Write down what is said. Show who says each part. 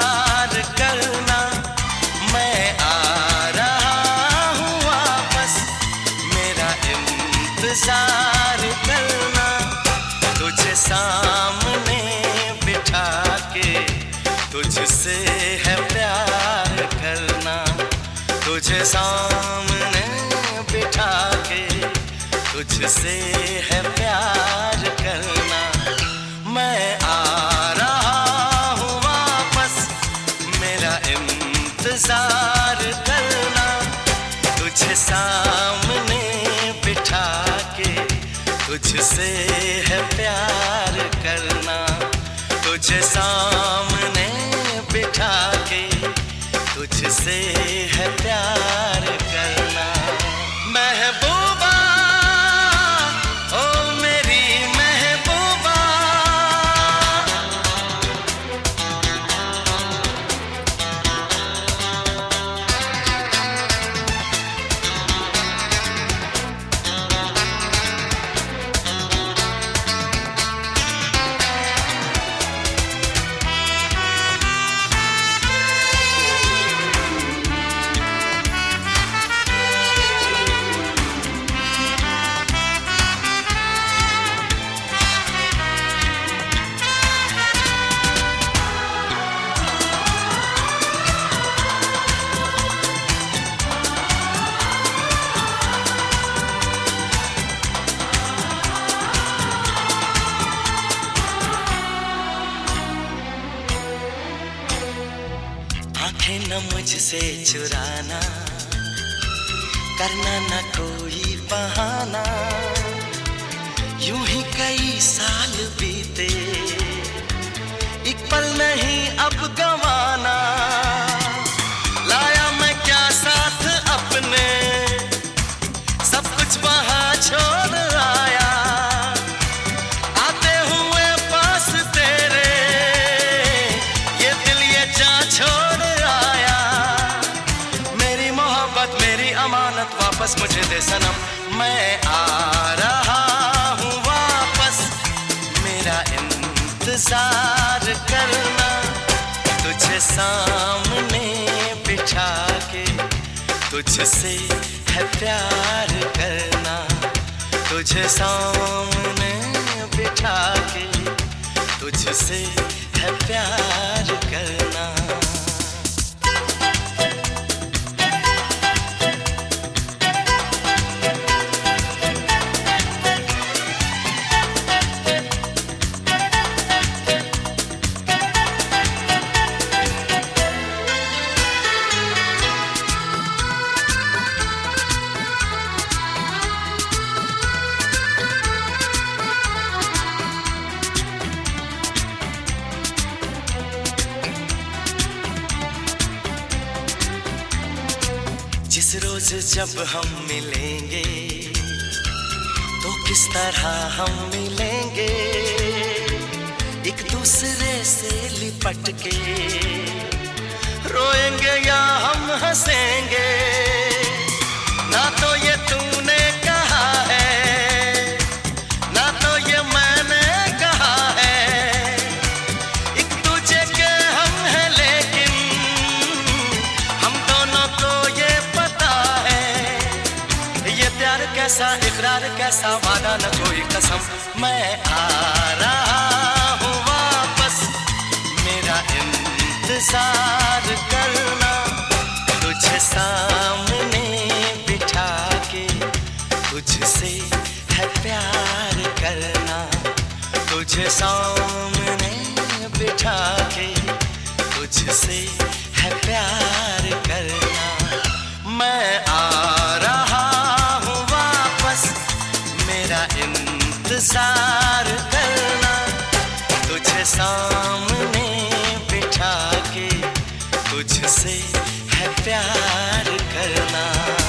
Speaker 1: इंतजार करना, मैं आ रहा हूँ वापस, मेरा इंतजार करना। तुझे सामने बिठा के तुझसे है प्यार करना, तुझे सामने बिठा के तुझसे है प्यार करना। मैं आ रहा हूँ वापस, मेरा इंतजार करना, तुझे सामने बिठा के तुझसे है प्यार करना, तुझे सामने बिठा के तुझसे है प्यार करना। महबूबा ओ मेरी महबूबा, आंखें न मुझसे चुराना, करना न कोई बहाना। यूं ही कई साल बीते, एक पल नहीं अब गंवाना। लाया मैं क्या साथ अपने, सब कुछ वहां छोड़ आया। आते हुए पास तेरे, ये दिल ये जान छोड़ आया। मेरी मोहब्बत मेरी अमानत वापस मुझे दे सनम, मैं आ रहा हूँ वापस, मेरा इंतजार करना, तुझे सामने बिठा के तुझसे है प्यार करना, तुझे सामने बिठा के तुझसे है प्यार करना। जिस रोज जब हम मिलेंगे तो किस तरह हम मिलेंगे, एक दूसरे से लिपट के रोएंगे या हम हंसेंगे। ना तो ये तूने कहा है, ना तो ये मैंने कहा है, एक दूजे के हम हैं लेकिन हम दोनों को ये पता है। ये प्यार कैसा, इकरार कैसा, वादा न कोई कसम, मैं आ रहा हूँ वापस, मेरा इंतजार करना, तुझे सामने बिठा के तुझसे है प्यार करना, तुझे सामने बिठा के तुझसे है प्यार करना। मैं आ रहा हूँ वापस, मेरा इंतजार करना, तुझे सामने बिठा के तुझसे है प्यार करना।